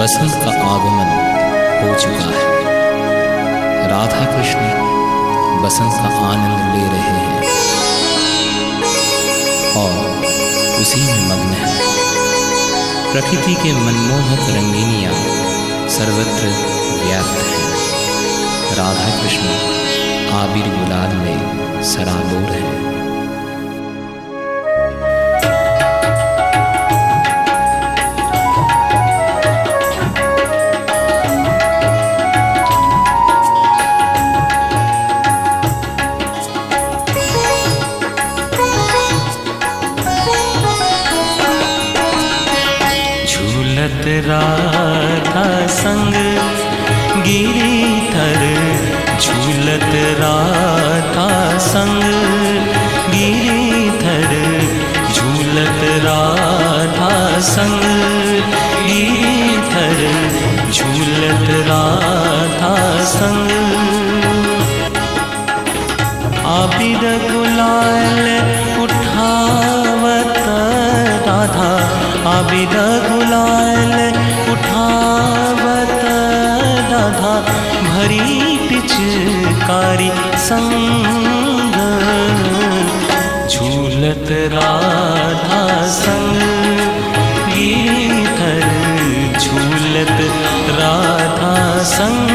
बसंत का आगमन हो चुका है। राधा कृष्ण बसंत का आनंद ले रहे हैं और उसी में मग्न है। प्रकृति के मनमोहक रंगीनियाँ सर्वत्र व्याप्त हैं। राधा कृष्ण आबिर गुलाल में सराबोर हैं। झूलत राधा संग गिरिधर, झूलत राधा संग गिरिधर, झूलत राधा संग गिरिधर, झूलत राधा संग। आबिर गुलाल उठावत राधा, आबिर गुलाल उठावत राधा, भरी पिचकारी संग। झूलत राधा संग गिरिधर, झूलत राधा संग।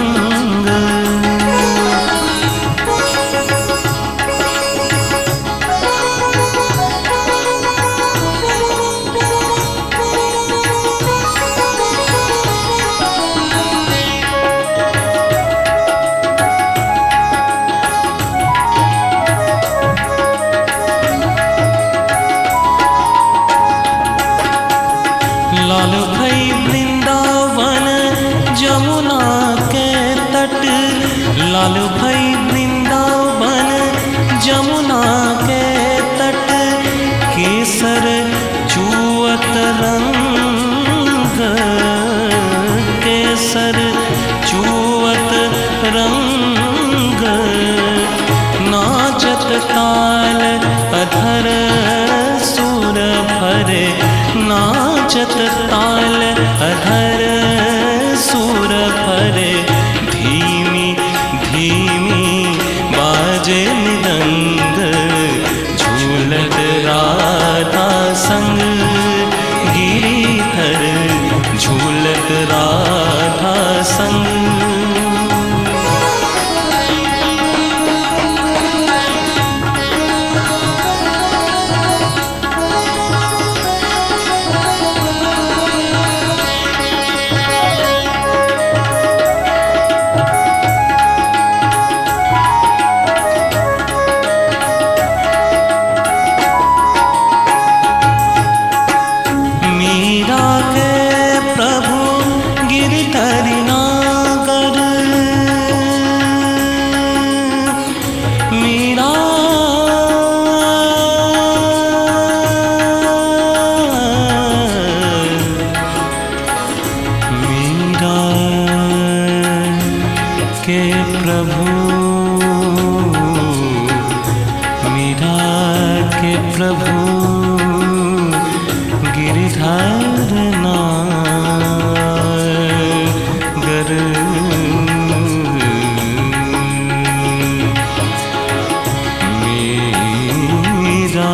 लाल भई वृंदावन जमुना के तट, लाल भई वृंदावन जमुना के तट, केसर चुअत रंग, केसर चुअत रंग। नाचत ताल अधर सुर भरे, नाचत ताल अधर सुर भरे, धीमी धीमी बाजे मृदंग। झूलत राधा संग गिरिधर, झूलत राधा संग। के प्रभु मीरा के प्रभु गिरिधर नागर। मीरा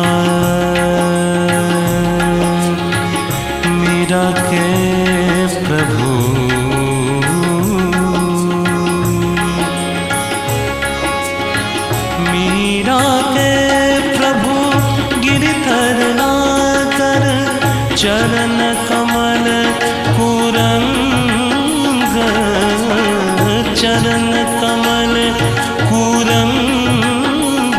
मीरा के प्रभु मीरा के प्रभु गिरिधर नागर, चरण कमल कुरंग, चरण कमल कुरंग।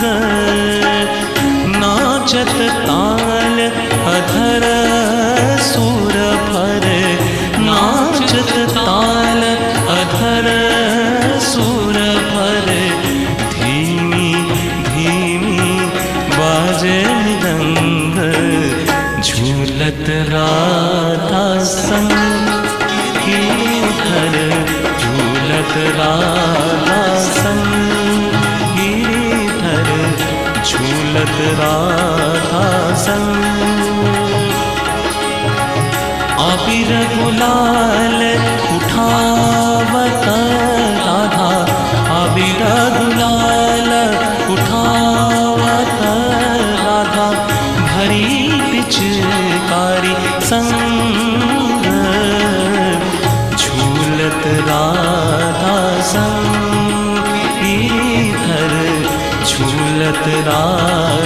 नाचत ताल अधर सुर भरे, नाचत ताल अधर सुर भरे, धीमी धीमी बाजे मृदंग। झूलत राधा संग गिरिधर, झूलत राधा संग गिरिधर, झूलत राधा संग। आप अबीर गुलाल उठावत राधा, अबीर गुलाल उठावत राधा, भरी पिचकारी संग झूलत राधा संग, इधर झूलत राधा